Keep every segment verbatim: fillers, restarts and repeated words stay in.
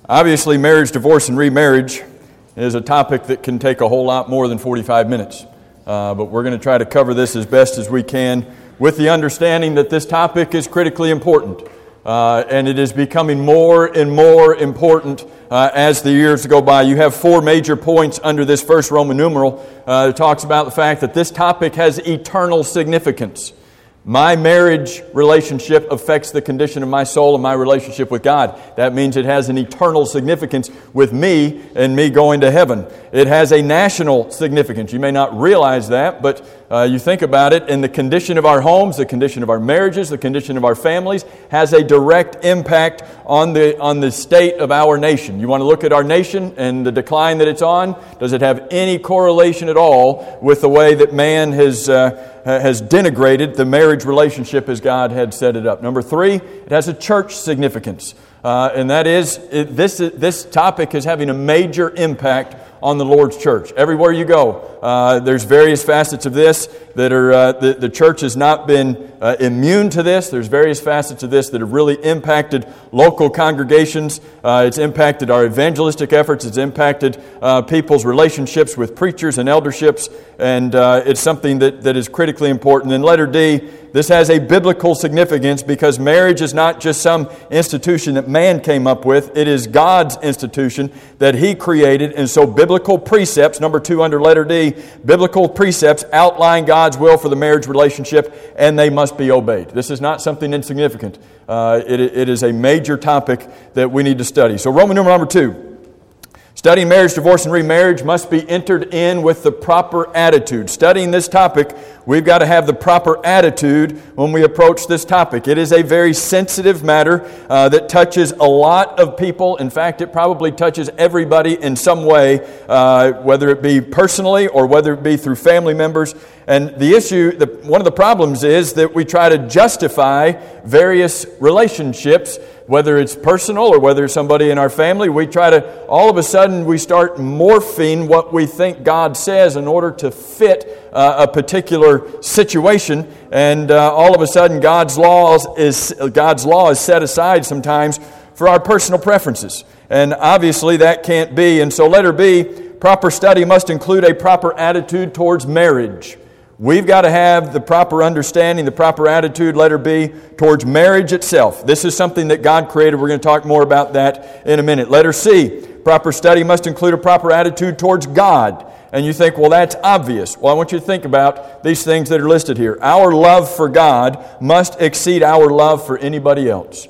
Obviously, marriage, divorce, and remarriage is a topic that can take a whole lot more than forty-five minutes. Uh, but we're going to try to cover this as best as we can with the understanding that this topic is critically important. Uh, and it is becoming more and more important uh, as the years go by. You have four major points under this first Roman numeral uh, that talks about the fact that this topic has eternal significance. My marriage relationship affects the condition of my soul and my relationship with God. That means it has an eternal significance with me and me going to heaven. It has a national significance. You may not realize that, but uh, you think about it, and the condition of our homes, the condition of our marriages, the condition of our families has a direct impact on the on the state of our nation. You want to look at our nation and the decline that it's on? Does it have any correlation at all with the way that man has uh, has denigrated the marriage relationship as God had set it up? Number three, it has a church significance. Uh, and that is, it, this, this topic is having a major impact on the Lord's church. Everywhere you go, uh, there's various facets of this that are, uh, the, the church has not been uh, immune to this. There's various facets of this that have really impacted local congregations. Uh, it's impacted our evangelistic efforts. It's impacted uh, people's relationships with preachers and elderships. And uh, it's something that, that is critically important. And letter D, this has a biblical significance because marriage is not just some institution that man came up with. It is God's institution that He created. And so biblical precepts, number two under letter D, biblical precepts outline God's will for the marriage relationship, and they must be obeyed. This is not something insignificant. Uh, it, it is a major topic that we need to study. So Roman numeral number two. Studying marriage, divorce, and remarriage must be entered in with the proper attitude. Studying this topic, we've got to have the proper attitude when we approach this topic. It is a very sensitive matter uh, that touches a lot of people. In fact, it probably touches everybody in some way, uh, whether it be personally or whether it be through family members. And the issue, the, one of the problems is that we try to justify various relationships, whether it's personal or whether it's somebody in our family. We try to, all of a sudden, we start morphing what we think God says in order to fit uh, a particular situation. And uh, all of a sudden, God's laws is God's law is set aside sometimes for our personal preferences. And obviously, that can't be. And so, letter B, proper study must include a proper attitude towards marriage. We've got to have the proper understanding, the proper attitude, letter B, towards marriage itself. This is something that God created. We're going to talk more about that in a minute. Letter C, proper study must include a proper attitude towards God. And you think, well, that's obvious. Well, I want you to think about these things that are listed here. Our love for God must exceed our love for anybody else.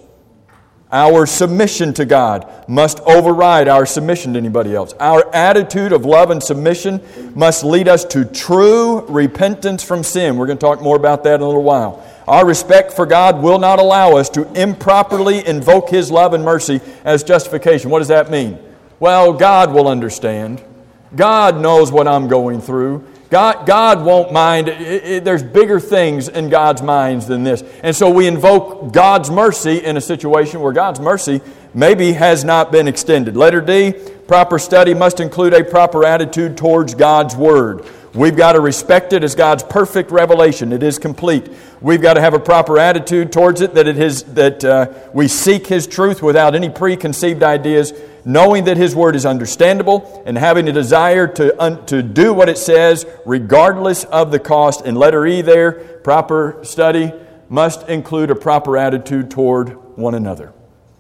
Our submission to God must override our submission to anybody else. Our attitude of love and submission must lead us to true repentance from sin. We're going to talk more about that in a little while. Our respect for God will not allow us to improperly invoke His love and mercy as justification. What does that mean? Well, God will understand. God knows what I'm going through. God, God won't mind. It, it, there's bigger things in God's minds than this. And so we invoke God's mercy in a situation where God's mercy maybe has not been extended. Letter D, proper study must include a proper attitude towards God's Word. We've got to respect it as God's perfect revelation. It is complete. We've got to have a proper attitude towards it, that it is that uh, we seek His truth without any preconceived ideas, knowing that His Word is understandable and having a desire to, un, to do what it says regardless of the cost. And letter E there, proper study must include a proper attitude toward one another.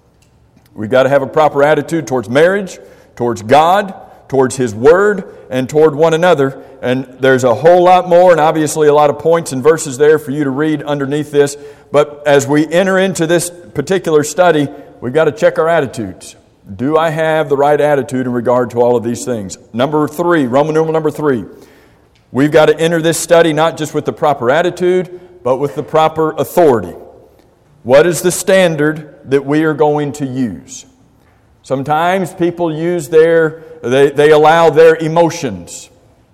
We've got to have a proper attitude towards marriage, towards God, towards His Word, and toward one another. And there's a whole lot more, and obviously a lot of points and verses there for you to read underneath this. But as we enter into this particular study, we've got to check our attitudes. Do I have the right attitude in regard to all of these things? Number three, Roman numeral number three. We've got to enter this study not just with the proper attitude, but with the proper authority. What is the standard that we are going to use? Sometimes people use their, they, they allow their emotions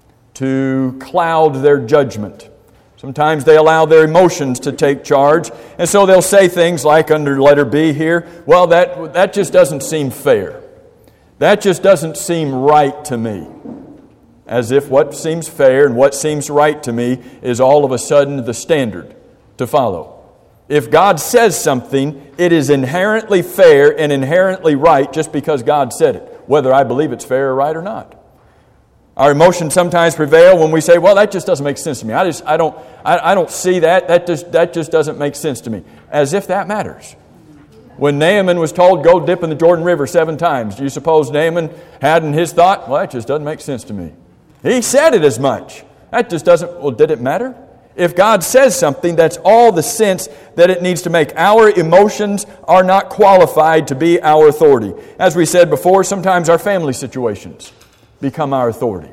to cloud their judgment. Sometimes they allow their emotions to take charge. And so they'll say things like under letter B here, well, that, that just doesn't seem fair. That just doesn't seem right to me. As if what seems fair and what seems right to me is all of a sudden the standard to follow. If God says something, it is inherently fair and inherently right just because God said it, whether I believe it's fair or right or not. Our emotions sometimes prevail when we say, well, that just doesn't make sense to me. I just I don't I, I don't see that. That just that just doesn't make sense to me. As if that matters. When Naaman was told, go dip in the Jordan River seven times, do you suppose Naaman had in his thought, well, that just doesn't make sense to me. He said it as much. That just doesn't, well, did it matter? If God says something, that's all the sense that it needs to make. Our emotions are not qualified to be our authority. As we said before, sometimes our family situations become our authority.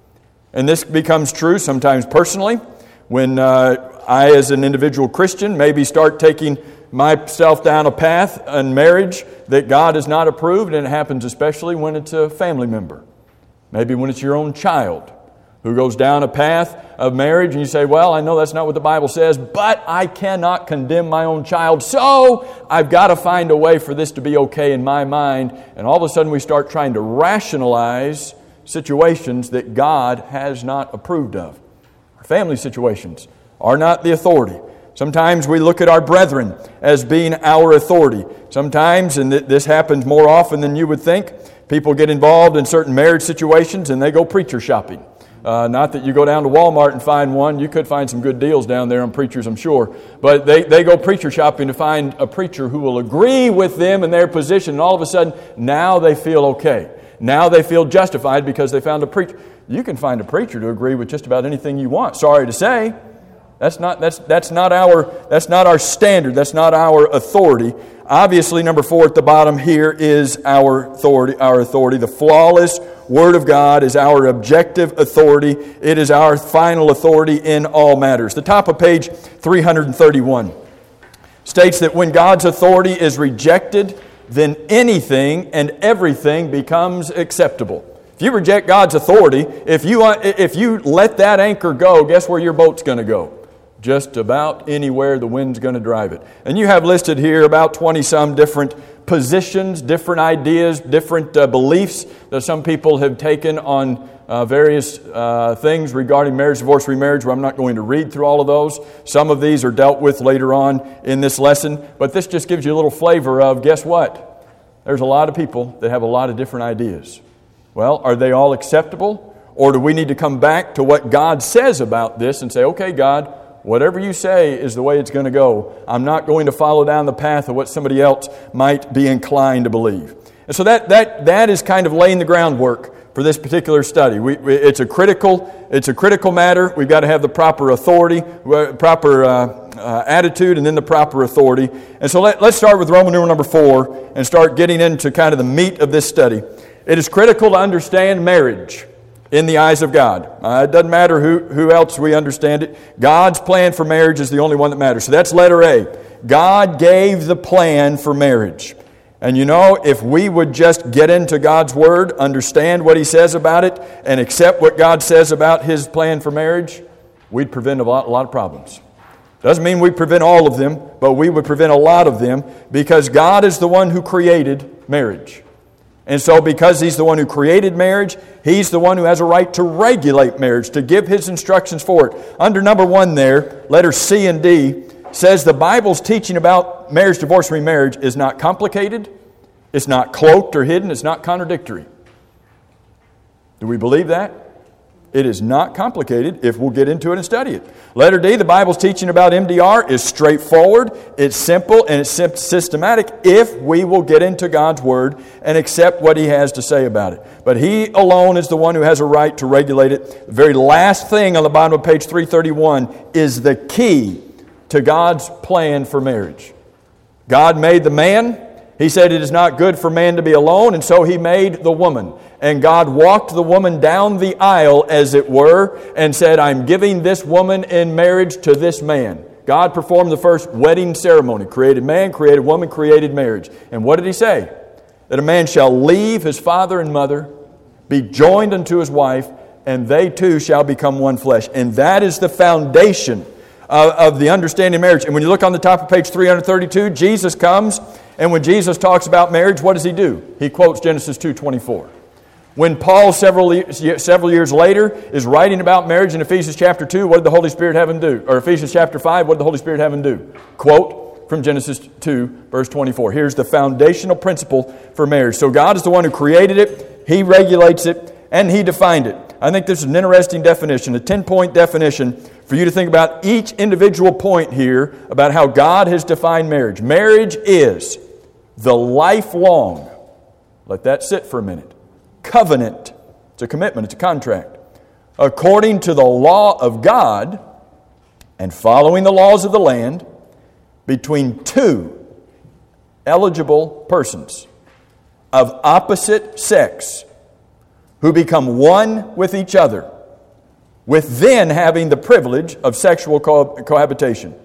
And this becomes true sometimes personally when uh, I, as an individual Christian, maybe start taking myself down a path in marriage that God has not approved, and it happens especially when it's a family member. Maybe when it's your own child who goes down a path of marriage and you say, well, I know that's not what the Bible says, but I cannot condemn my own child, so I've got to find a way for this to be okay in my mind. And all of a sudden we start trying to rationalize situations that God has not approved of. Our family situations are not the authority. Sometimes we look at our brethren as being our authority. Sometimes, and this happens more often than you would think, people get involved in certain marriage situations and they go preacher shopping. Uh, not that you go down to Walmart and find one. You could find some good deals down there on preachers, I'm sure. But they, they go preacher shopping to find a preacher who will agree with them in their position. And all of a sudden, now they feel okay. Now they feel justified because they found a preacher. You can find a preacher to agree with just about anything you want. Sorry to say. That's not, that's, that's not our, that's not our standard. That's not our authority. Obviously, number four at the bottom here is our authority. Our authority. The flawless Word of God is our objective authority. It is our final authority in all matters. The top of page three thirty-one states that when God's authority is rejected, then anything and everything becomes acceptable. If you reject God's authority, if you, if you let that anchor go, guess where your boat's going to go? Just about anywhere the wind's going to drive it. And you have listed here about twenty-some different positions, different ideas, different uh, beliefs that some people have taken on uh, various uh, things regarding marriage, divorce, remarriage, where I'm not going to read through all of those. Some of these are dealt with later on in this lesson. But this just gives you a little flavor of, guess what? There's a lot of people that have a lot of different ideas. Well, are they all acceptable? Or do we need to come back to what God says about this and say, okay, God, whatever you say is the way it's going to go. I'm not going to follow down the path of what somebody else might be inclined to believe. And so that that that is kind of laying the groundwork for this particular study. We, we, it's a critical it's a critical matter. We've got to have the proper authority, proper uh, uh, attitude, and then the proper authority. And so let, let's start with Roman numeral number four and start getting into kind of the meat of this study. It is critical to understand marriage in the eyes of God. Uh, it doesn't matter who, who else we understand it. God's plan for marriage is the only one that matters. So that's letter A. God gave the plan for marriage. And you know, if we would just get into God's Word, understand what He says about it, and accept what God says about His plan for marriage, we'd prevent a lot, a lot of problems. Doesn't mean we prevent all of them, but we would prevent a lot of them because God is the one who created marriage. And so because He's the one who created marriage, He's the one who has a right to regulate marriage, to give His instructions for it. Under number one there, letters C and D, says the Bible's teaching about marriage, divorce, remarriage is not complicated, it's not cloaked or hidden, it's not contradictory. Do we believe that? It is not complicated if we'll get into it and study it. Letter D, the Bible's teaching about M D R is straightforward, it's simple, and it's systematic if we will get into God's Word and accept what He has to say about it. But He alone is the one who has a right to regulate it. The very last thing on the bottom of page three thirty-one is the key to God's plan for marriage. God made the man. He said it is not good for man to be alone, and so He made the woman. And God walked the woman down the aisle, as it were, and said, I'm giving this woman in marriage to this man. God performed the first wedding ceremony. Created man, created woman, created marriage. And what did He say? That a man shall leave his father and mother, be joined unto his wife, and they two shall become one flesh. And that is the foundation of, of the understanding of marriage. And when you look on the top of page three thirty-two, Jesus comes, and when Jesus talks about marriage, what does He do? He quotes Genesis two twenty-four. When Paul, several several years later, is writing about marriage in Ephesians chapter two, what did the Holy Spirit have him do? Or Ephesians chapter five, what did the Holy Spirit have him do? Quote from Genesis two, verse twenty-four. Here's the foundational principle for marriage. So God is the one who created it, He regulates it, and He defined it. I think this is an interesting definition, a ten-point definition for you to think about each individual point here about how God has defined marriage. Marriage is the lifelong, let that sit for a minute, covenant. It's a commitment, it's a contract. According to the law of God and following the laws of the land, between two eligible persons of opposite sex who become one with each other, with then having the privilege of sexual co- cohabitation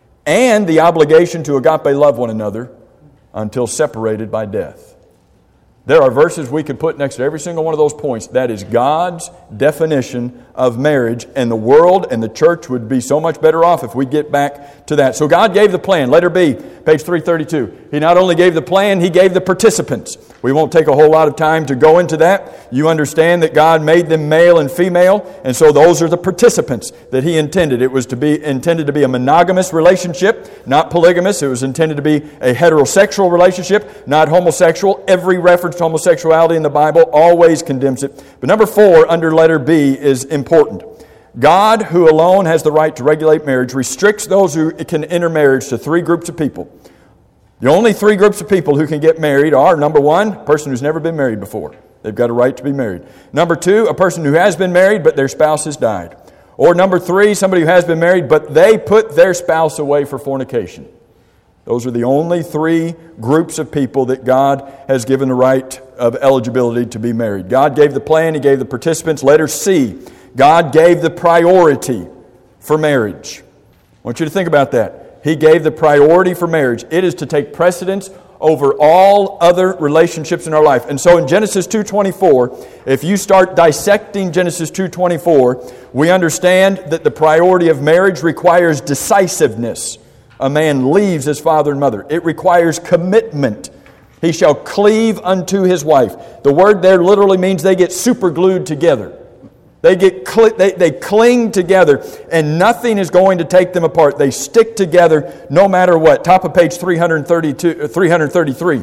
and the obligation to agape love one another until separated by death. There are verses we could put next to every single one of those points. That is God's definition of marriage, and the world and the church would be so much better off if we get back to that. So God gave the plan. Letter B, page three thirty-two. He not only gave the plan, He gave the participants. We won't take a whole lot of time to go into that. You understand that God made them male and female, and so those are the participants that He intended. It was to be intended to be a monogamous relationship, not polygamous. It was intended to be a heterosexual relationship, not homosexual. Every reference to homosexuality in the Bible always condemns it. But number four, under letter B, is important. God, who alone has the right to regulate marriage, restricts those who can enter marriage to three groups of people. The only three groups of people who can get married are, number one, a person who's never been married before. They've got a right to be married. Number two, a person who has been married but their spouse has died. Or number three, somebody who has been married but they put their spouse away for fornication. Those are the only three groups of people that God has given the right of eligibility to be married. God gave the plan, He gave the participants. Letter C, God gave the priority for marriage. I want you to think about that. He gave the priority for marriage. It is to take precedence over all other relationships in our life. And so in Genesis two twenty-four, if you start dissecting Genesis two twenty-four, we understand that the priority of marriage requires decisiveness. A man leaves his father and mother. It requires commitment. He shall cleave unto his wife. The word there literally means they get super glued together. They get cl- they, they cling together, and nothing is going to take them apart. They stick together no matter what. Top of page three thirty-two, three thirty-three.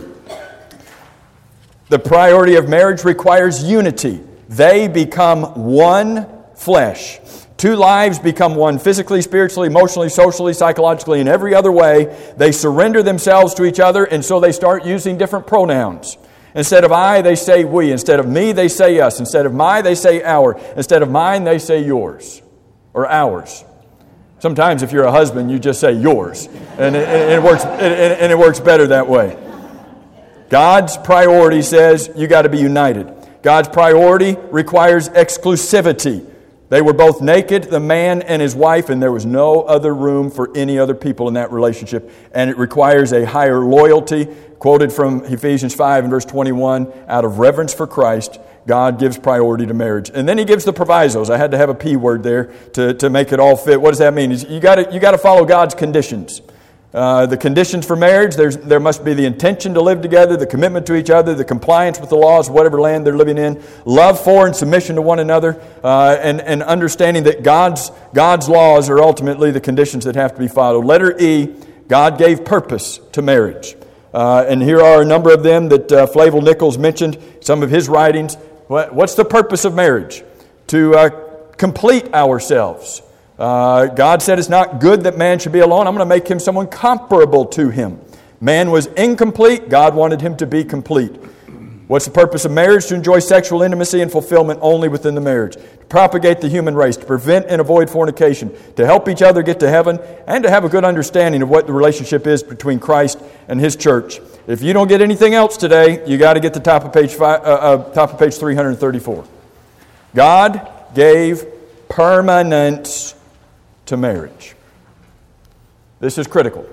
The priority of marriage requires unity. They become one flesh. Two lives become one physically, spiritually, emotionally, socially, psychologically, in every other way. They surrender themselves to each other, and so they start using different pronouns. Instead of I, they say we. Instead of me, they say us. Instead of my, they say our. Instead of mine, they say yours or ours. Sometimes if you're a husband, you just say yours, and it, and it works and it works better that way. God's priority says you got to be united. God's priority requires exclusivity. They were both naked, the man and his wife, and there was no other room for any other people in that relationship. And it requires a higher loyalty. Quoted from Ephesians five and verse twenty-one, out of reverence for Christ, God gives priority to marriage. And then He gives the provisos. I had to have a P word there to, to make it all fit. What does that mean? You got to you got to follow God's conditions. Uh, the conditions for marriage, there's, there must be the intention to live together, the commitment to each other, the compliance with the laws of whatever land they're living in, love for and submission to one another, uh, and, and understanding that God's, God's laws are ultimately the conditions that have to be followed. Letter E, God gave purpose to marriage. Uh, and here are a number of them that uh, Flavel Nichols mentioned, some of his writings. What, what's the purpose of marriage? To uh, complete ourselves. Uh, God said it's not good that man should be alone. I'm going to make him someone comparable to him. Man was incomplete. God wanted him to be complete. What's the purpose of marriage? To enjoy sexual intimacy and fulfillment only within the marriage. To propagate the human race. To prevent and avoid fornication. To help each other get to heaven. And to have a good understanding of what the relationship is between Christ and His church. If you don't get anything else today, you got to get the top of page five, uh, uh, top of page three thirty-four. God gave permanence to marriage. This is critical.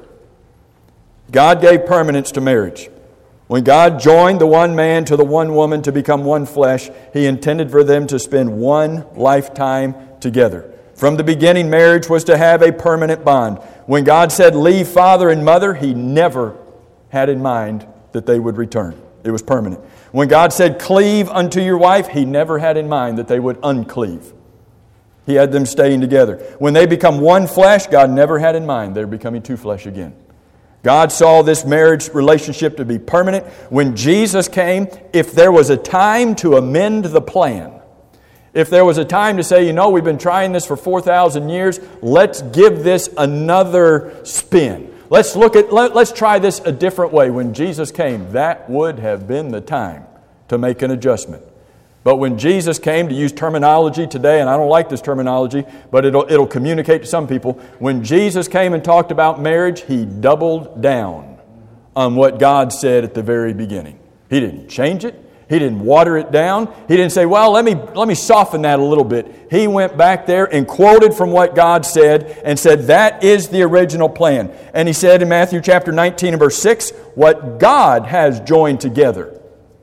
God gave permanence to marriage. When God joined the one man to the one woman to become one flesh, He intended for them to spend one lifetime together. From the beginning, marriage was to have a permanent bond. When God said, leave father and mother, He never had in mind that they would return. It was permanent. When God said, cleave unto your wife, He never had in mind that they would uncleave. He had them staying together. When they become one flesh, God never had in mind they're becoming two flesh again. God saw this marriage relationship to be permanent. When Jesus came, if there was a time to amend the plan, if there was a time to say, you know, we've been trying this for four thousand years, let's give this another spin. Let's look at, let, let's try this a different way. When Jesus came, that would have been the time to make an adjustment. But when Jesus came, to use terminology today, and I don't like this terminology, but it'll, it'll communicate to some people. When Jesus came and talked about marriage, He doubled down on what God said at the very beginning. He didn't change it. He didn't water it down. He didn't say, well, let me, let me soften that a little bit. He went back there and quoted from what God said and said, that is the original plan. And He said in Matthew chapter nineteen and verse six, what God has joined together,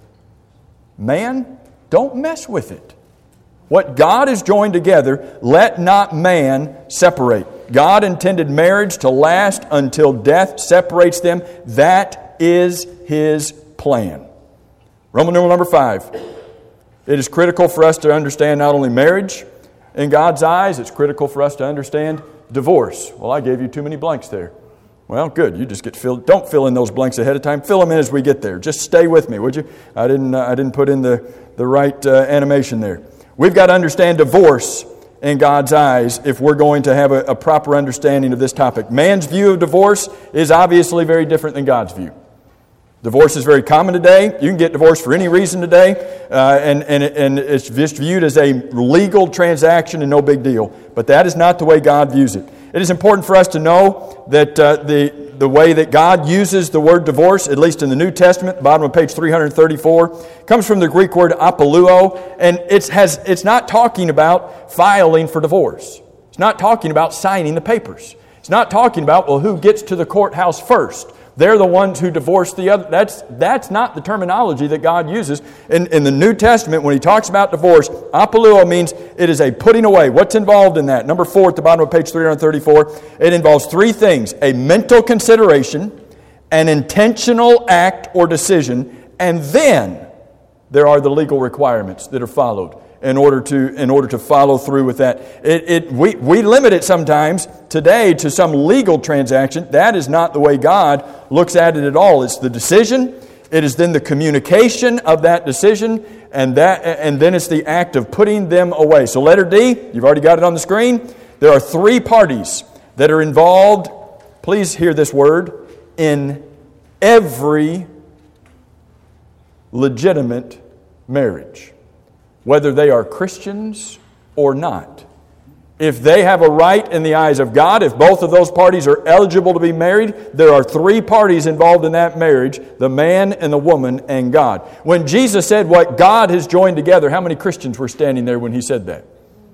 man, don't mess with it. What God has joined together, let not man separate. God intended marriage to last until death separates them. That is His plan. Roman numeral number five. It is critical for us to understand not only marriage in God's eyes, it's critical for us to understand divorce. Well, I gave you too many blanks there. Well, good. You just get filled. Don't fill in those blanks ahead of time. Fill them in as we get there. Just stay with me, would you? I didn't. Uh, I didn't put in the the right uh, animation there. We've got to understand divorce in God's eyes if we're going to have a, a proper understanding of this topic. Man's view of divorce is obviously very different than God's view. Divorce is very common today. You can get divorced for any reason today, uh, and, and, and it's just viewed as a legal transaction and no big deal. But that is not the way God views it. It is important for us to know that uh, the, the way that God uses the word divorce, at least in the New Testament, bottom of page three thirty-four, comes from the Greek word apoluo, and it's, has, it's not talking about filing for divorce. It's not talking about signing the papers. It's not talking about, well, who gets to the courthouse first. They're the ones who divorce the other. That's, that's not the terminology that God uses. In, in the New Testament, when He talks about divorce, apoluo means it is a putting away. What's involved in that? Number four at the bottom of page three thirty-four. It involves three things: a mental consideration, an intentional act or decision, and then there are the legal requirements that are followed in order to in order to follow through with that. It, it we, we limit it sometimes today to some legal transaction. That is not the way God looks at it at all. It's the decision. It is then the communication of that decision, and that and then it's the act of putting them away. So letter D, you've already got it on the screen. There are three parties that are involved. Please hear this word: in every legitimate marriage, whether they are Christians or not. If they have a right in the eyes of God, if both of those parties are eligible to be married, there are three parties involved in that marriage: the man and the woman and God. When Jesus said what God has joined together, how many Christians were standing there when He said that?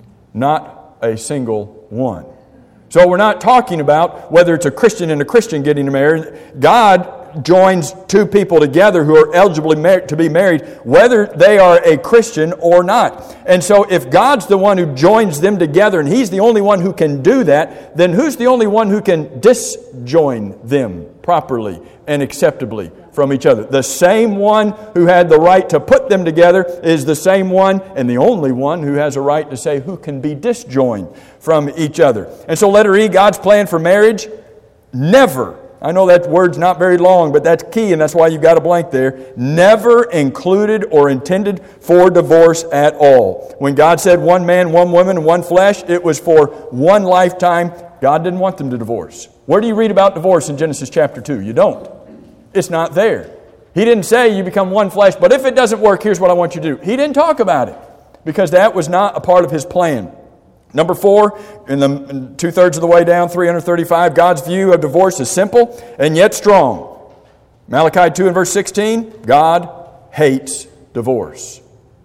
Not a single one. So we're not talking about whether it's a Christian and a Christian getting married. God joins two people together who are eligible to be married, whether they are a Christian or not. And so if God's the one who joins them together, and He's the only one who can do that, then who's the only one who can disjoin them properly and acceptably from each other? The same one who had the right to put them together is the same one and the only one who has a right to say who can be disjoined from each other. And so letter E, God's plan for marriage, never, I know that word's not very long, but that's key, and that's why you've got a blank there. Never included or intended for divorce at all. When God said one man, one woman, and one flesh, it was for one lifetime. God didn't want them to divorce. Where do you read about divorce in Genesis chapter two? You don't. It's not there. He didn't say you become one flesh, but if it doesn't work, here's what I want you to do. He didn't talk about it because that was not a part of His plan. Number four, in the two-thirds of the way down, three thirty-five, God's view of divorce is simple and yet strong. Malachi two and verse sixteen, God hates divorce.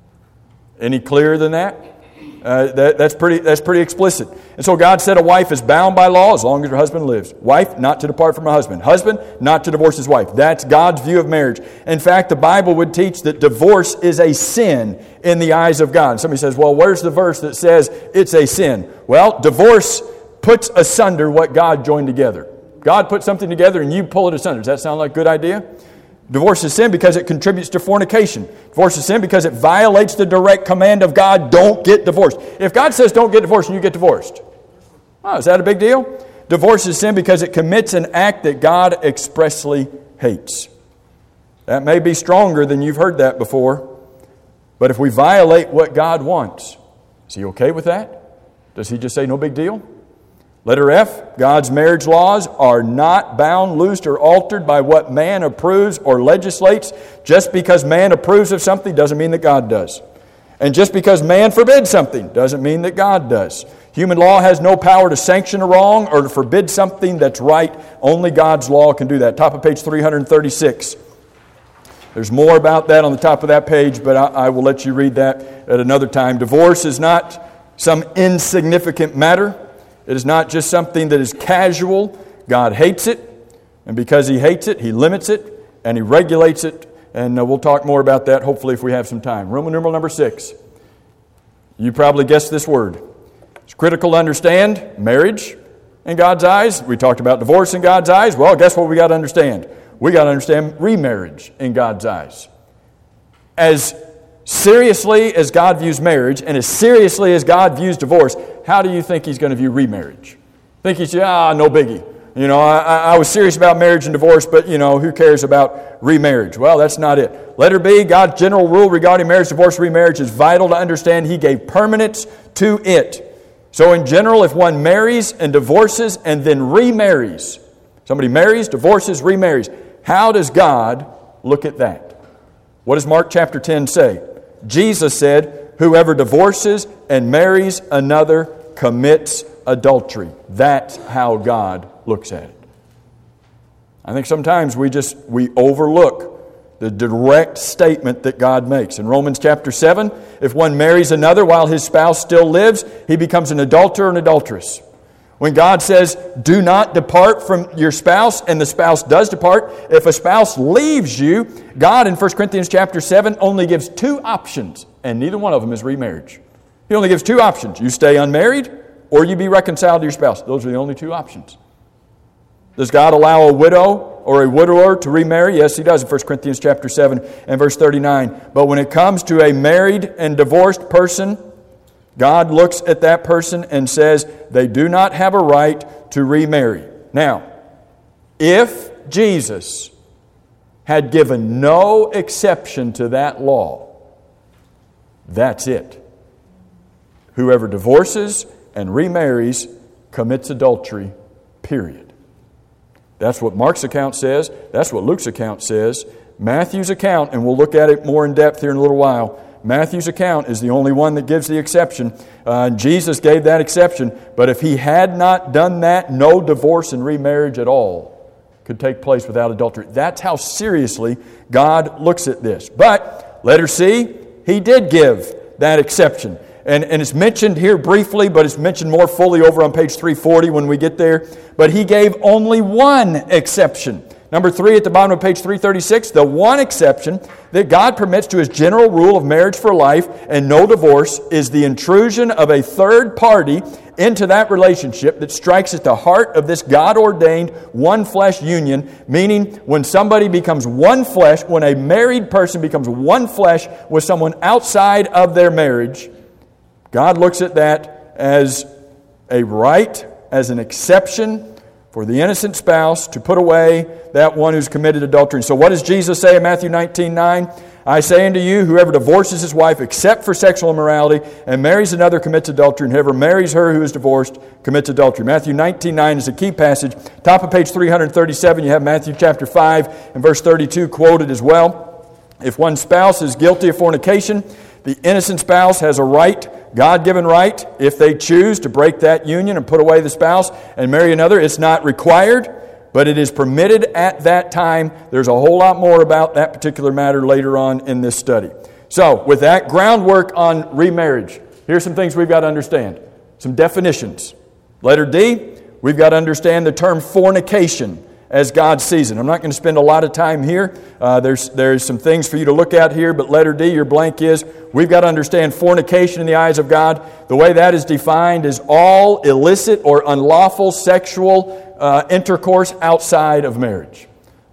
Any clearer than that? Uh, that that's pretty that's pretty explicit. And so God said a wife is bound by law as long as her husband lives. Wife, not to depart from her husband. Husband, not to divorce his wife. That's God's view of marriage. In fact, the Bible would teach that divorce is a sin in the eyes of God. And somebody says, well, where's the verse that says it's a sin? Well, divorce puts asunder what God joined together. God put something together and you pull it asunder. Does that sound like a good idea? Divorce is sin because it contributes to fornication. Divorce is sin because it violates the direct command of God, don't get divorced. If God says don't get divorced and you get divorced, oh, is that a big deal? Divorce is sin because it commits an act that God expressly hates. That may be stronger than you've heard that before, but if we violate what God wants, is He okay with that? Does He just say, no big deal? Letter F, God's marriage laws are not bound, loosed, or altered by what man approves or legislates. Just because man approves of something doesn't mean that God does. And just because man forbids something doesn't mean that God does. Human law has no power to sanction a wrong or to forbid something that's right. Only God's law can do that. Top of page three thirty-six. There's more about that on the top of that page, but I, I will let you read that at another time. Divorce is not some insignificant matter. It is not just something that is casual. God hates it, and because He hates it, He limits it, and He regulates it, and uh, we'll talk more about that hopefully if we have some time. Roman numeral number six. You probably guessed this word. It's critical to understand marriage in God's eyes. We talked about divorce in God's eyes. Well, guess what we got to understand? We got to understand remarriage in God's eyes. As seriously as God views marriage and as seriously as God views divorce, how do you think He's going to view remarriage? Think He's, ah, no biggie. You know, I, I was serious about marriage and divorce, but, you know, who cares about remarriage? Well, that's not it. Letter B, God's general rule regarding marriage, divorce, remarriage is vital to understand. He gave permanence to it. So in general, if one marries and divorces and then remarries, somebody marries, divorces, remarries, how does God look at that? What does Mark chapter ten say? Jesus said, whoever divorces and marries another commits adultery. That's how God looks at it. I think sometimes we just, we overlook the direct statement that God makes. In Romans chapter seven, if one marries another while his spouse still lives, he becomes an adulterer or an adulteress. When God says, do not depart from your spouse, and the spouse does depart, if a spouse leaves you, God in First Corinthians chapter seven only gives two options, and neither one of them is remarriage. He only gives two options. You stay unmarried, or you be reconciled to your spouse. Those are the only two options. Does God allow a widow or a widower to remarry? Yes, He does in First Corinthians chapter seven and verse thirty-nine. But when it comes to a married and divorced person, God looks at that person and says they do not have a right to remarry. Now, if Jesus had given no exception to that law, that's it. Whoever divorces and remarries commits adultery, period. That's what Mark's account says. That's what Luke's account says. Matthew's account, and we'll look at it more in depth here in a little while, Matthew's account is the only one that gives the exception. Uh, Jesus gave that exception. But if He had not done that, no divorce and remarriage at all could take place without adultery. That's how seriously God looks at this. But, letter C, He did give that exception. And, and it's mentioned here briefly, but it's mentioned more fully over on page three forty when we get there. But He gave only one exception. Number three at the bottom of page three thirty-six, the one exception that God permits to His general rule of marriage for life and no divorce is the intrusion of a third party into that relationship that strikes at the heart of this God-ordained one-flesh union, meaning when somebody becomes one flesh, when a married person becomes one flesh with someone outside of their marriage, God looks at that as a right, as an exception for the innocent spouse to put away that one who's committed adultery. So what does Jesus say in Matthew nineteen nine? I say unto you, whoever divorces his wife except for sexual immorality and marries another commits adultery, and whoever marries her who is divorced commits adultery. Matthew nineteen nine is a key passage. Top of page three thirty-seven, you have Matthew chapter five and verse thirty-two quoted as well. If one spouse is guilty of fornication, the innocent spouse has a right, God-given right, if they choose to break that union and put away the spouse and marry another. It's not required, but it is permitted at that time. There's a whole lot more about that particular matter later on in this study. So, with that groundwork on remarriage, here's some things we've got to understand. Some definitions. Letter D, we've got to understand the term fornication as God sees it. I'm not going to spend a lot of time here. Uh, there's there's some things for you to look at here, but letter D, your blank is, we've got to understand fornication in the eyes of God. The way that is defined is all illicit or unlawful sexual uh, intercourse outside of marriage.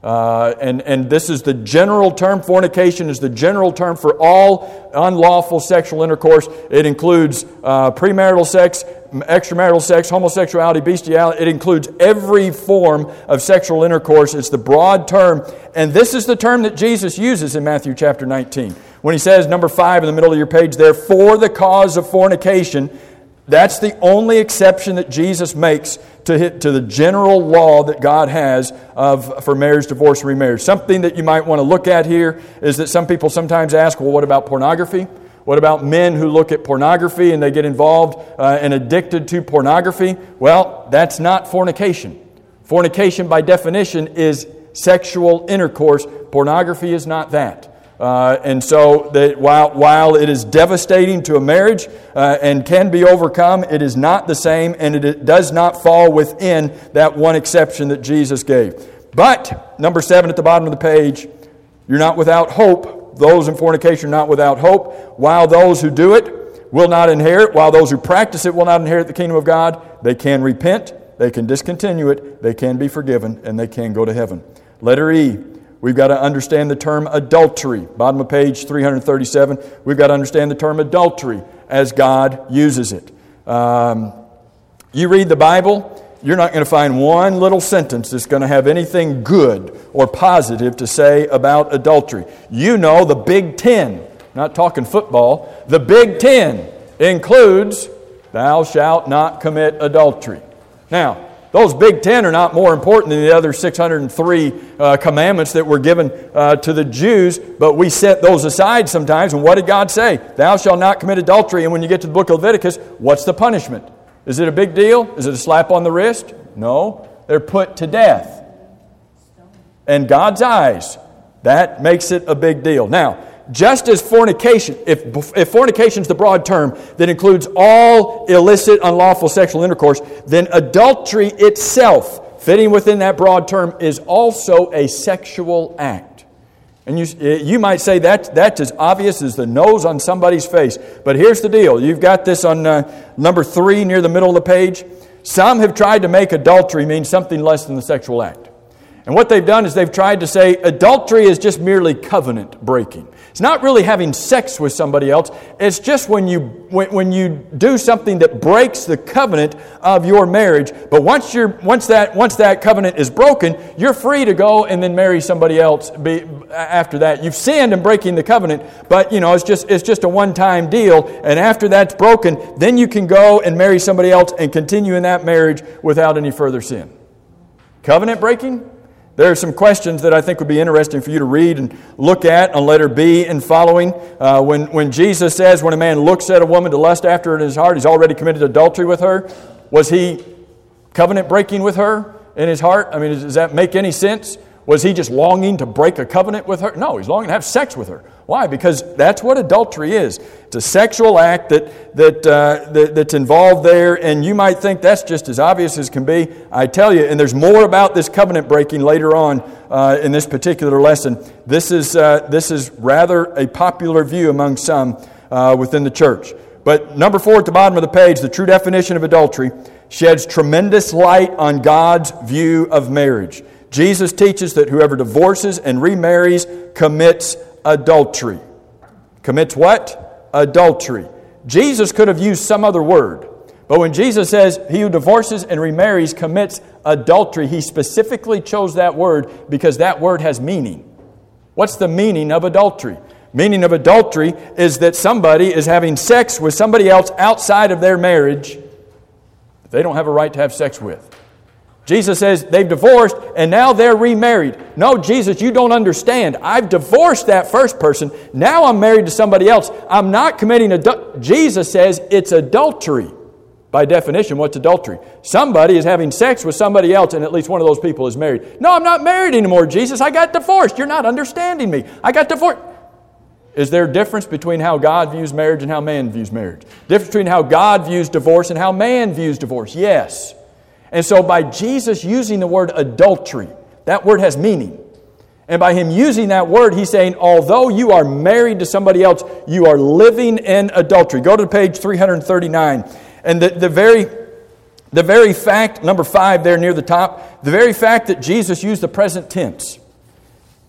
Uh, and, and this is the general term. Fornication is the general term for all unlawful sexual intercourse. It includes uh, premarital sex, extramarital sex, homosexuality, bestiality. It includes every form of sexual intercourse. It's the broad term. And this is the term that Jesus uses in Matthew chapter nineteen. When he says, number five in the middle of your page there, for the cause of fornication. That's the only exception that Jesus makes to hit, to the general law that God has of for marriage, divorce, and remarriage. Something that you might want to look at here is that some people sometimes ask, well, what about pornography? What about men who look at pornography and they get involved uh, and addicted to pornography? Well, that's not fornication. Fornication, by definition, is sexual intercourse. Pornography is not that. Uh, and so that while, while it is devastating to a marriage uh, and can be overcome, it is not the same, and it, it does not fall within that one exception that Jesus gave. But, number seven at the bottom of the page, you're not without hope. Those in fornication are not without hope. While those who do it will not inherit, while those who practice it will not inherit the kingdom of God, they can repent, they can discontinue it, they can be forgiven, and they can go to heaven. Letter E. We've got to understand the term adultery. Bottom of page three thirty-seven. We've got to understand the term adultery as God uses it. Um, you read the Bible, you're not going to find one little sentence that's going to have anything good or positive to say about adultery. You know the Big Ten, not talking football, the Big Ten includes, thou shalt not commit adultery. Now, those Big Ten are not more important than the other six hundred three uh, commandments that were given uh, to the Jews, but we set those aside sometimes. And what did God say? Thou shalt not commit adultery. And when you get to the book of Leviticus, what's the punishment? Is it a big deal? Is it a slap on the wrist? No. They're put to death. In God's eyes, that makes it a big deal. Now, just as fornication, if, if fornication is the broad term that includes all illicit, unlawful sexual intercourse, then adultery itself, fitting within that broad term, is also a sexual act. And you, you might say that that's as obvious as the nose on somebody's face. But here's the deal. You've got this on uh, number three near the middle of the page. Some have tried to make adultery mean something less than the sexual act. And what they've done is they've tried to say adultery is just merely covenant breaking. It's not really having sex with somebody else. It's just when you when, when you do something that breaks the covenant of your marriage. But once you're once that once that covenant is broken, you're free to go and then marry somebody else. Be, after that, you've sinned in breaking the covenant, but you know it's just it's just a one-time deal. And after that's broken, then you can go and marry somebody else and continue in that marriage without any further sin. Covenant breaking? There are some questions that I think would be interesting for you to read and look at on letter B and following. Uh, when, when Jesus says when a man looks at a woman to lust after her in his heart, he's already committed adultery with her. Was he covenant breaking with her in his heart? I mean, does that make any sense? Was he just longing to break a covenant with her? No, he's longing to have sex with her. Why? Because that's what adultery is. It's a sexual act that, that, uh, that that's involved there, and you might think that's just as obvious as can be. I tell you, and there's more about this covenant breaking later on uh, in this particular lesson. This is, uh, this is rather a popular view among some uh, within the church. But number four at the bottom of the page, the true definition of adultery, sheds tremendous light on God's view of marriage. Jesus teaches that whoever divorces and remarries commits adultery. Commits what? Adultery. Jesus could have used some other word. But when Jesus says he who divorces and remarries commits adultery, he specifically chose that word because that word has meaning. What's the meaning of adultery? Meaning of adultery is that somebody is having sex with somebody else outside of their marriage that they don't have a right to have sex with. Jesus says they've divorced and now they're remarried. No, Jesus, you don't understand. I've divorced that first person. Now I'm married to somebody else. I'm not committing adultery. Jesus says it's adultery. By definition, what's adultery? Somebody is having sex with somebody else and at least one of those people is married. No, I'm not married anymore, Jesus. I got divorced. You're not understanding me. I got divorced. Is there a difference between how God views marriage and how man views marriage? Difference between how God views divorce and how man views divorce? Yes. And so by Jesus using the word adultery, that word has meaning. And by Him using that word, He's saying, although you are married to somebody else, you are living in adultery. Go to page three thirty-nine. And the, the very the very fact, number five there near the top, the very fact that Jesus used the present tense.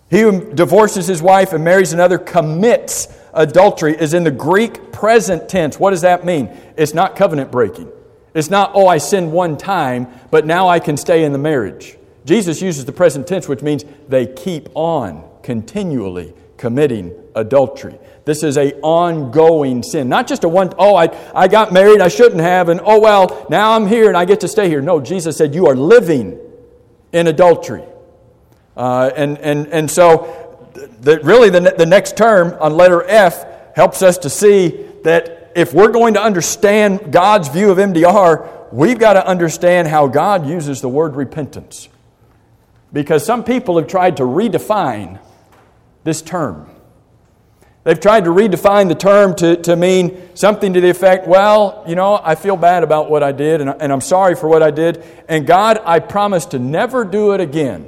He who divorces his wife and marries another commits adultery is in the Greek present tense. What does that mean? It's not covenant breaking. It's not, oh, I sinned one time, but now I can stay in the marriage. Jesus uses the present tense, which means they keep on continually committing adultery. This is a ongoing sin. Not just a one, oh, I, I got married, I shouldn't have, and oh, well, now I'm here and I get to stay here. No, Jesus said you are living in adultery. Uh, and, and, and so the, really the, the next term on letter F helps us to see that if we're going to understand God's view of M D R, we've got to understand how God uses the word repentance. Because some people have tried to redefine this term. They've tried to redefine the term to, to mean something to the effect, well, you know, I feel bad about what I did, and, and I'm sorry for what I did, and God, I promise to never do it again.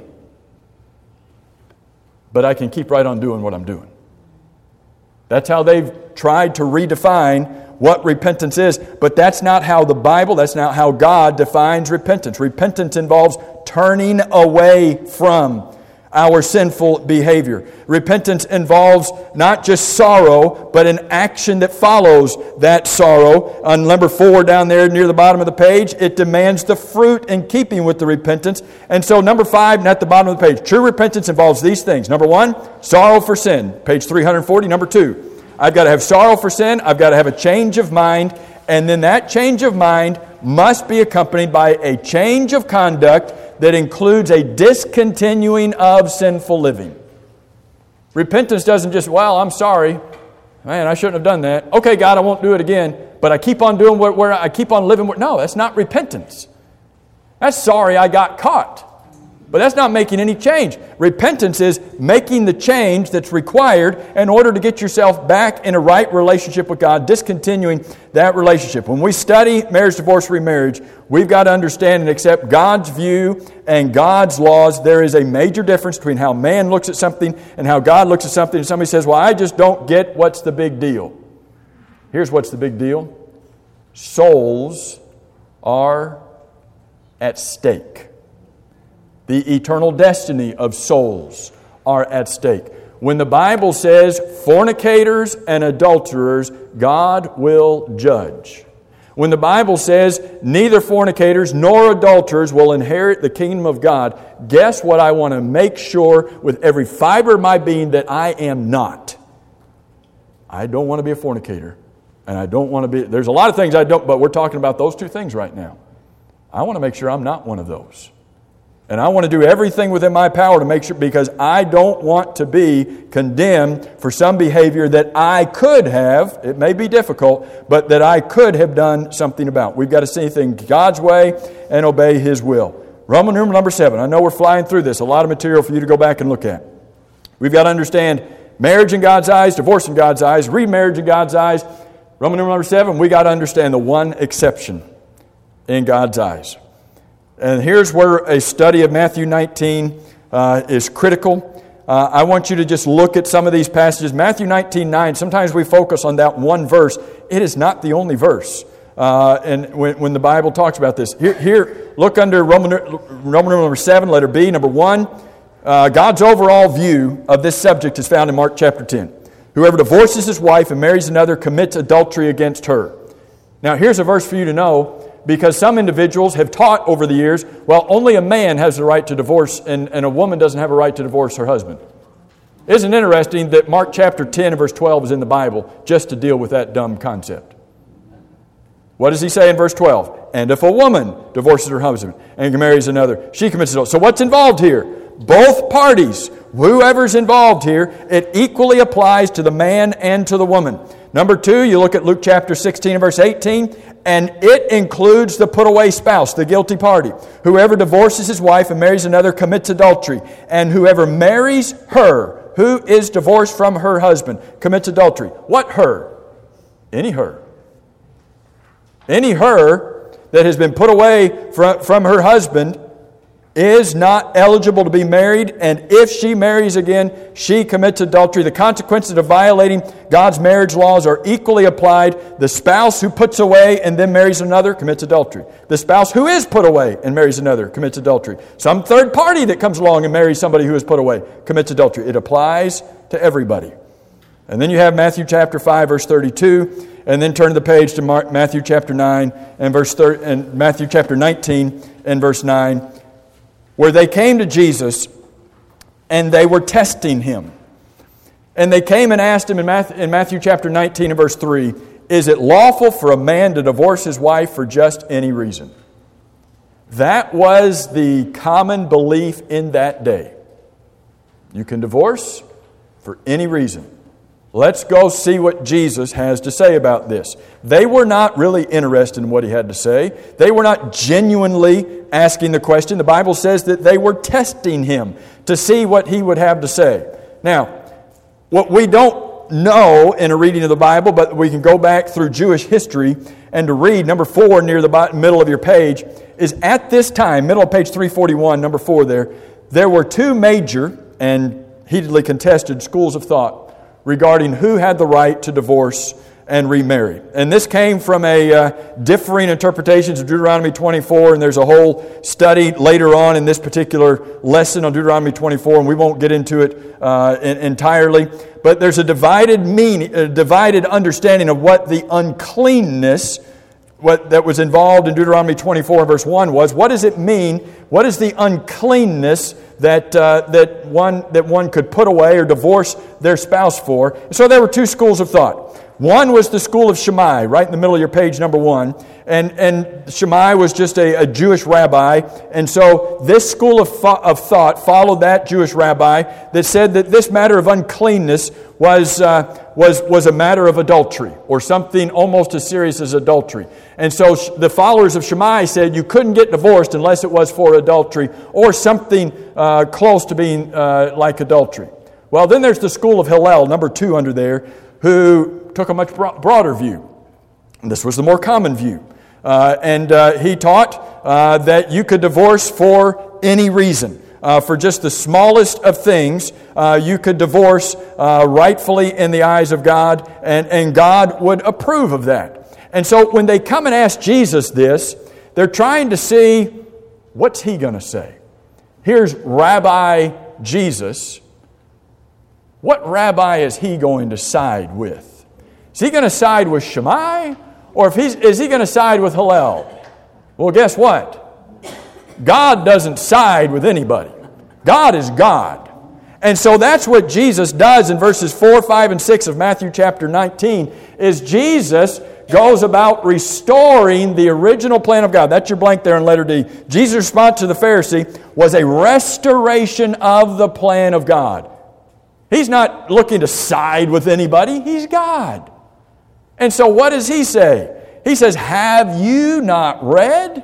But I can keep right on doing what I'm doing. That's how they've tried to redefine what repentance is. But that's not how the Bible, that's not how God defines repentance. Repentance involves turning away from our sinful behavior. Repentance involves not just sorrow, but an action that follows that sorrow. On number four down there near the bottom of the page, it demands the fruit in keeping with the repentance. And so number five, and at the bottom of the page, true repentance involves these things. Number one, sorrow for sin. Page three hundred forty. Number two, I've got to have sorrow for sin. I've got to have a change of mind. And then that change of mind must be accompanied by a change of conduct that includes a discontinuing of sinful living. Repentance doesn't just, well, I'm sorry. Man, I shouldn't have done that. Okay, God, I won't do it again. But I keep on doing where, where I keep on living. Where, no, that's not repentance. That's sorry I got caught. But that's not making any change. Repentance is making the change that's required in order to get yourself back in a right relationship with God, discontinuing that relationship. When we study marriage, divorce, remarriage, we've got to understand and accept God's view and God's laws. There is a major difference between how man looks at something and how God looks at something. And somebody says, well, I just don't get what's the big deal. Here's what's the big deal. Souls are at stake. The eternal destiny of souls are at stake. When the Bible says fornicators and adulterers, God will judge. When the Bible says neither fornicators nor adulterers will inherit the kingdom of God, guess what I want to make sure with every fiber of my being that I am not? I don't want to be a fornicator. And I don't want to be, there's a lot of things I don't, but we're talking about those two things right now. I want to make sure I'm not one of those. And I want to do everything within my power to make sure, because I don't want to be condemned for some behavior that I could have, it may be difficult, but that I could have done something about. We've got to see things God's way and obey His will. Roman numeral number seven. I know we're flying through this. A lot of material for you to go back and look at. We've got to understand marriage in God's eyes, divorce in God's eyes, remarriage in God's eyes. Roman numeral number seven, we got to understand the one exception in God's eyes. And here's where a study of Matthew nineteen uh, is critical. Uh, I want you to just look at some of these passages. Matthew nineteen nine, sometimes we focus on that one verse. It is not the only verse. Uh, and when, when the Bible talks about this. Here, here look under Roman, Roman number seven, letter B, number one. Uh, God's overall view of this subject is found in Mark chapter ten. Whoever divorces his wife and marries another commits adultery against her. Now here's a verse for you to know, because some individuals have taught over the years, well, only a man has the right to divorce and, and a woman doesn't have a right to divorce her husband. Isn't it interesting that Mark chapter ten and verse twelve is in the Bible just to deal with that dumb concept? What does he say in verse twelve? And if a woman divorces her husband and marries another, she commits adultery. So what's involved here? Both parties, whoever's involved here, it equally applies to the man and to the woman. Number two, you look at Luke chapter sixteen and verse eighteen, and it includes the put-away spouse, the guilty party. Whoever divorces his wife and marries another commits adultery. And whoever marries her, who is divorced from her husband, commits adultery. What her? Any her. Any her that has been put away from, from her husband is not eligible to be married, and if she marries again, she commits adultery. The consequences of violating God's marriage laws are equally applied. The spouse who puts away and then marries another commits adultery. The spouse who is put away and marries another commits adultery. Some third party that comes along and marries somebody who is put away commits adultery. It applies to everybody. And then you have Matthew chapter five, verse thirty-two, and then turn the page to Mark, Matthew chapter nine and verse thirty, and Matthew chapter nineteen and verse nine, where they came to Jesus and they were testing Him. And they came and asked Him in Matthew, in Matthew chapter nineteen and verse three, is it lawful for a man to divorce his wife for just any reason? That was the common belief in that day. You can divorce for any reason. Let's go see what Jesus has to say about this. They were not really interested in what He had to say. They were not genuinely asking the question. The Bible says that they were testing Him to see what He would have to say. Now, what we don't know in a reading of the Bible, but we can go back through Jewish history and to read, number four near the bottom, middle of your page, is at this time, middle of page three forty-one, number four there, there were two major and heatedly contested schools of thought regarding who had the right to divorce and remarry. And this came from a uh, differing interpretations of Deuteronomy twenty-four, and there's a whole study later on in this particular lesson on Deuteronomy twenty-four, and we won't get into it uh, in, entirely. But there's a divided meaning, a divided understanding of what the uncleanness what that was involved in Deuteronomy twenty-four verse one was. What does it mean? What is the uncleanness that uh, that one that one could put away or divorce their spouse for? So there were two schools of thought. One was the school of Shammai, right in the middle of your page, number one. And and Shammai was just a, a Jewish rabbi. And so this school of, fo- of thought followed that Jewish rabbi that said that this matter of uncleanness was, uh, was, was a matter of adultery, or something almost as serious as adultery. And so sh- the followers of Shammai said you couldn't get divorced unless it was for adultery, or something uh, close to being uh, like adultery. Well, then there's the school of Hillel, number two under there, who took a much broader view. This was the more common view. Uh, and uh, he taught uh, that you could divorce for any reason. Uh, for just the smallest of things, uh, you could divorce uh, rightfully in the eyes of God, and, and God would approve of that. And so when they come and ask Jesus this, they're trying to see, what's He going to say? Here's Rabbi Jesus. What rabbi is He going to side with? Is He going to side with Shammai? Or if he's, is He going to side with Hillel? Well, guess what? God doesn't side with anybody. God is God. And so that's what Jesus does in verses four, five, and six of Matthew chapter nineteen, is Jesus goes about restoring the original plan of God. That's your blank there in letter D. Jesus' response to the Pharisee was a restoration of the plan of God. He's not looking to side with anybody. He's God. And so what does He say? He says, have you not read?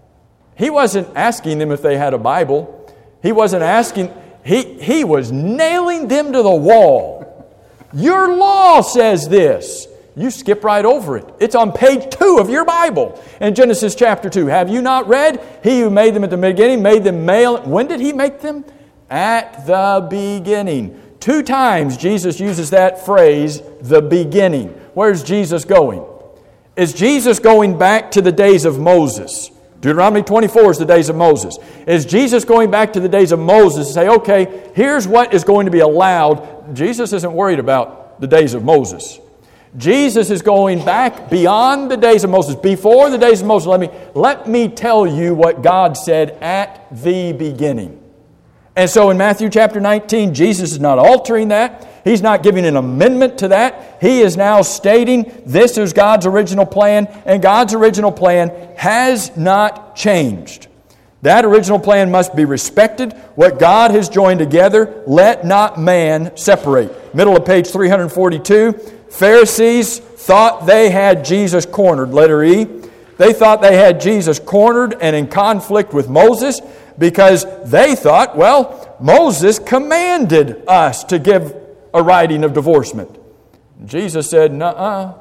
He wasn't asking them if they had a Bible. He wasn't asking, he, he was nailing them to the wall. Your law says this. You skip right over it. It's on page two of your Bible in Genesis chapter two. Have you not read? He who made them at the beginning made them male. When did He make them? At the beginning. Two times Jesus uses that phrase, the beginning. Where's Jesus going? Is Jesus going back to the days of Moses? Deuteronomy twenty-four is the days of Moses. Is Jesus going back to the days of Moses and say, okay, here's what is going to be allowed? Jesus isn't worried about the days of Moses. Jesus is going back beyond the days of Moses, before the days of Moses. Let me, let me tell you what God said at the beginning. And so in Matthew chapter nineteen, Jesus is not altering that. He's not giving an amendment to that. He is now stating this is God's original plan, and God's original plan has not changed. That original plan must be respected. What God has joined together, let not man separate. Middle of page three forty-two, Pharisees thought they had Jesus cornered, letter E. They thought they had Jesus cornered and in conflict with Moses, because they thought, well, Moses commanded us to give a writing of divorcement. Jesus said, nuh-uh,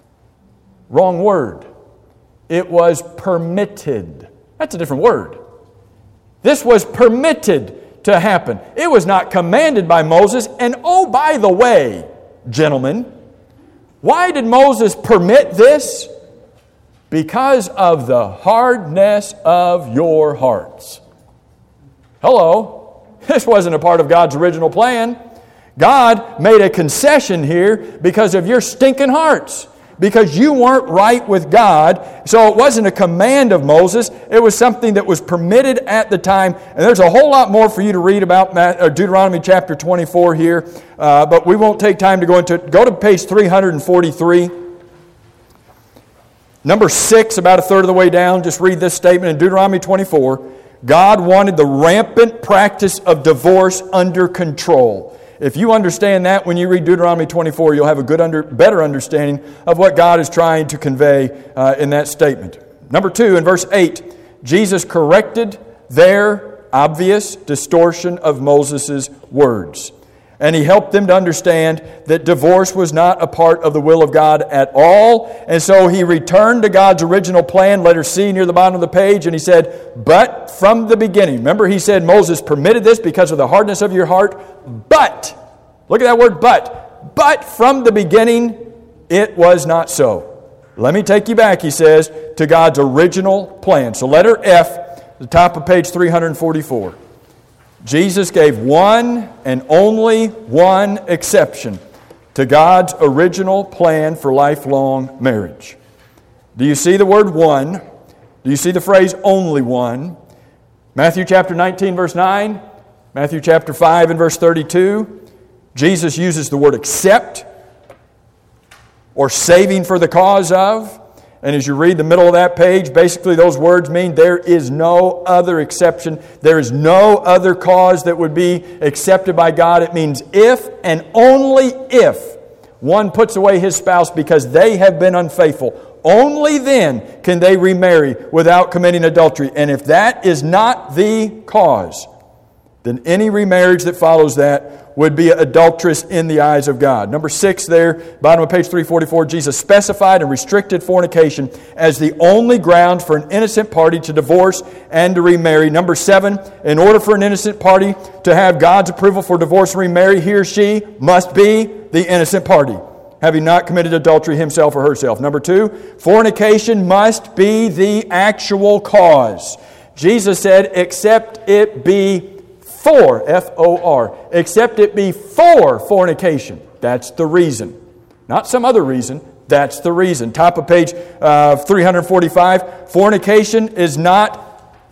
wrong word. It was permitted. That's a different word. This was permitted to happen. It was not commanded by Moses. And oh, by the way, gentlemen, why did Moses permit this? Because of the hardness of your hearts. Hello. This wasn't a part of God's original plan. God made a concession here because of your stinking hearts. Because you weren't right with God. So it wasn't a command of Moses. It was something that was permitted at the time. And there's a whole lot more for you to read about Deuteronomy chapter twenty-four here. Uh, but we won't take time to go into it. Go to page three forty-three. Number six, about a third of the way down. Just read this statement in Deuteronomy twenty-four. God wanted the rampant practice of divorce under control. If you understand that when you read Deuteronomy twenty-four, you'll have a good, under, better understanding of what God is trying to convey uh, in that statement. Number two, in verse eight, Jesus corrected their obvious distortion of Moses' words. And he helped them to understand that divorce was not a part of the will of God at all. And so he returned to God's original plan, letter C near the bottom of the page, and he said, but from the beginning. Remember, he said Moses permitted this because of the hardness of your heart. But, look at that word but. But from the beginning, it was not so. Let me take you back, he says, to God's original plan. So letter F, the top of page three forty-four. Jesus gave one and only one exception to God's original plan for lifelong marriage. Do you see the word one? Do you see the phrase only one? Matthew chapter nineteen, verse nine. Matthew chapter five and verse thirty-two. Jesus uses the word except or saving for the cause of. And as you read the middle of that page, basically those words mean there is no other exception. There is no other cause that would be accepted by God. It means if and only if one puts away his spouse because they have been unfaithful, only then can they remarry without committing adultery. And if that is not the cause, then any remarriage that follows that would be adulterous in the eyes of God. Number six there, bottom of page three forty-four, Jesus specified and restricted fornication as the only ground for an innocent party to divorce and to remarry. Number seven, in order for an innocent party to have God's approval for divorce and remarry, he or she must be the innocent party, having not committed adultery himself or herself. Number two, fornication must be the actual cause. Jesus said, except it be For, F O R, except it be for fornication. That's the reason. Not some other reason. That's the reason. Top of page uh, three forty-five. Fornication is not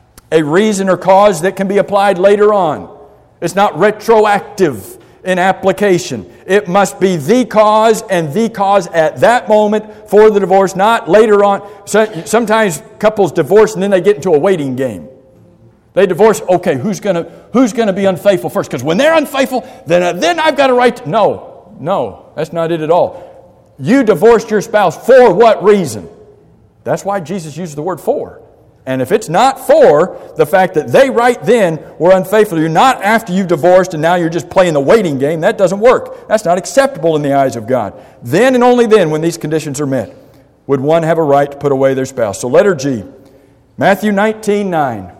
a reason or cause that can be applied later on. It's not retroactive in application. It must be the cause and the cause at that moment for the divorce, not later on. So, sometimes couples divorce and then they get into a waiting game. They divorce, okay, who's going to who's going to be unfaithful first? Because when they're unfaithful, then, uh, then I've got a right to... No, no, that's not it at all. You divorced your spouse for what reason? That's why Jesus uses the word for. And if it's not for the fact that they right then were unfaithful to you, not after you've divorced and now you're just playing the waiting game, that doesn't work. That's not acceptable in the eyes of God. Then and only then, when these conditions are met, would one have a right to put away their spouse. So letter G, Matthew nineteen nine.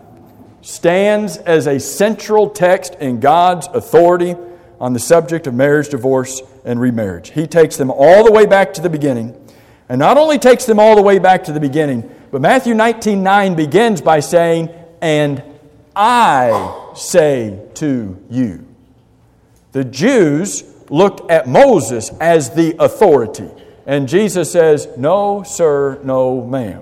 Stands as a central text in God's authority on the subject of marriage, divorce, and remarriage. He takes them all the way back to the beginning. And not only takes them all the way back to the beginning, but Matthew nineteen nine begins by saying, and I say to you. The Jews looked at Moses as the authority. And Jesus says, no, sir, no, ma'am.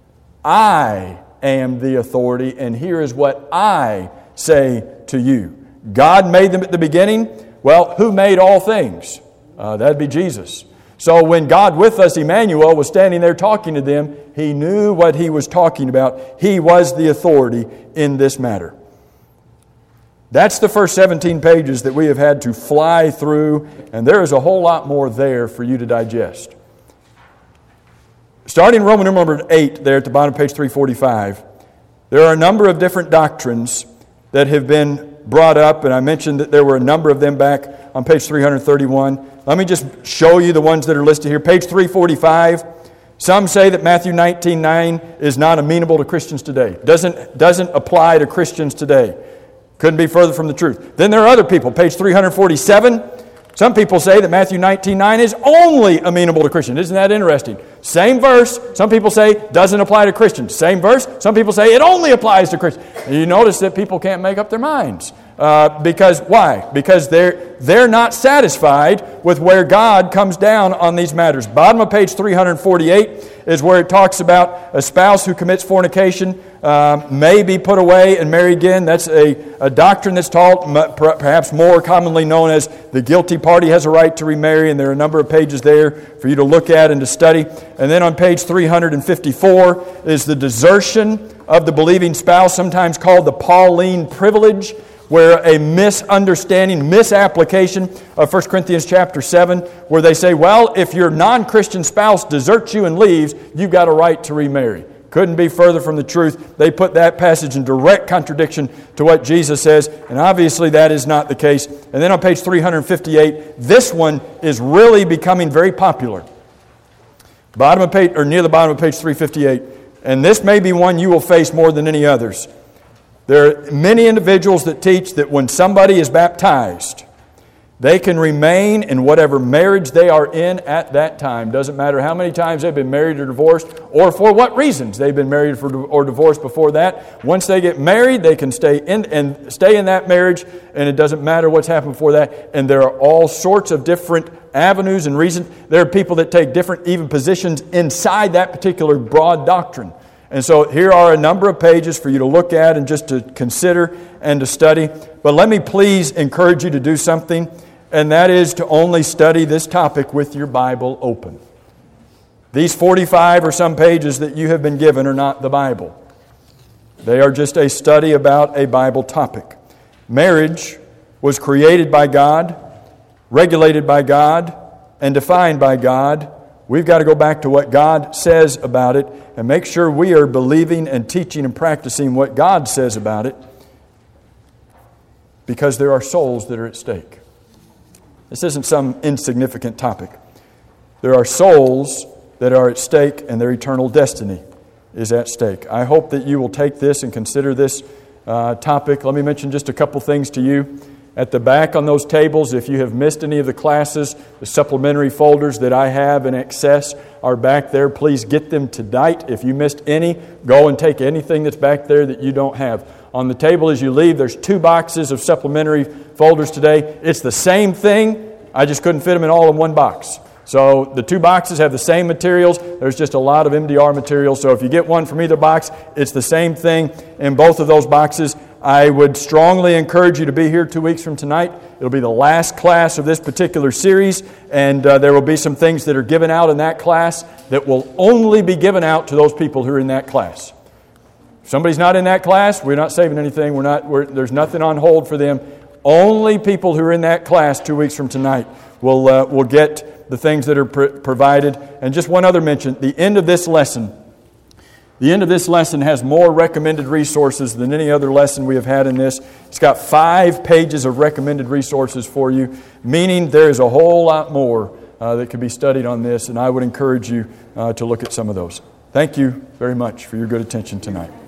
I am the authority, and here is what I say to you. God made them at the beginning. Well, who made all things? Uh, that'd be Jesus. So when God with us, Emmanuel, was standing there talking to them, He knew what He was talking about. He was the authority in this matter. That's the first seventeen pages that we have had to fly through, and there is a whole lot more there for you to digest. Starting in Roman number eight, there at the bottom of page three forty-five, there are a number of different doctrines that have been brought up, and I mentioned that there were a number of them back on page three thirty-one. Let me just show you the ones that are listed here. Page three forty-five Some say that Matthew nineteen nine is not amenable to Christians today. Doesn't, doesn't apply to Christians today. Couldn't be further from the truth. Then there are other people, page three forty-seven. Some people say that Matthew nineteen nine is only amenable to Christians. Isn't that interesting? Same verse. Some people say doesn't apply to Christians. Same verse. Some people say it only applies to Christians. And you notice that people can't make up their minds. Uh, because, why? Because they're, they're not satisfied with where God comes down on these matters. Bottom of page three forty-eight is where it talks about a spouse who commits fornication uh, may be put away and married again. That's a, a doctrine that's taught, perhaps more commonly known as the guilty party has a right to remarry, and there are a number of pages there for you to look at and to study. And then on page three fifty-four is the desertion of the believing spouse, sometimes called the Pauline privilege, where a misunderstanding, misapplication of First Corinthians chapter seven, where they say, well, if your non-Christian spouse deserts you and leaves, you've got a right to remarry. Couldn't be further from the truth. They put that passage in direct contradiction to what Jesus says, and obviously that is not the case. And then on page three fifty-eight, this one is really becoming very popular. Bottom of page, or near the bottom of page three fifty-eight. And this may be one you will face more than any others. There are many individuals that teach that when somebody is baptized, they can remain in whatever marriage they are in at that time. Doesn't matter how many times they've been married or divorced, or for what reasons they've been married for, or divorced before that. Once they get married, they can stay in and stay in that marriage, and it doesn't matter what's happened before that. And there are all sorts of different avenues and reasons. There are people that take different even positions inside that particular broad doctrine. And so here are a number of pages for you to look at and just to consider and to study. But let me please encourage you to do something, and that is to only study this topic with your Bible open. These forty-five or some pages that you have been given are not the Bible. They are just a study about a Bible topic. Marriage was created by God, regulated by God, and defined by God. We've got to go back to what God says about it and make sure we are believing and teaching and practicing what God says about it, because there are souls that are at stake. This isn't some insignificant topic. There are souls that are at stake, and their eternal destiny is at stake. I hope that you will take this and consider this uh, topic. Let me mention just a couple things to you. At the back on those tables, if you have missed any of the classes, the supplementary folders that I have in excess are back there. Please get them tonight. If you missed any, go and take anything that's back there that you don't have. On the table as you leave, there's two boxes of supplementary folders today. It's the same thing. I just couldn't fit them in all in one box. So the two boxes have the same materials. There's just a lot of M D R material. So if you get one from either box, it's the same thing in both of those boxes. I would strongly encourage you to be here two weeks from tonight. It'll be the last class of this particular series, and uh, there will be some things that are given out in that class that will only be given out to those people who are in that class. If somebody's not in that class, we're not saving anything. We're not. We're, there's nothing on hold for them. Only people who are in that class two weeks from tonight will uh, will get the things that are pr- provided. And just one other mention: the end of this lesson. The end of this lesson has more recommended resources than any other lesson we have had in this. It's got five pages of recommended resources for you, meaning there is a whole lot more uh, that could be studied on this, and I would encourage you uh, to look at some of those. Thank you very much for your good attention tonight.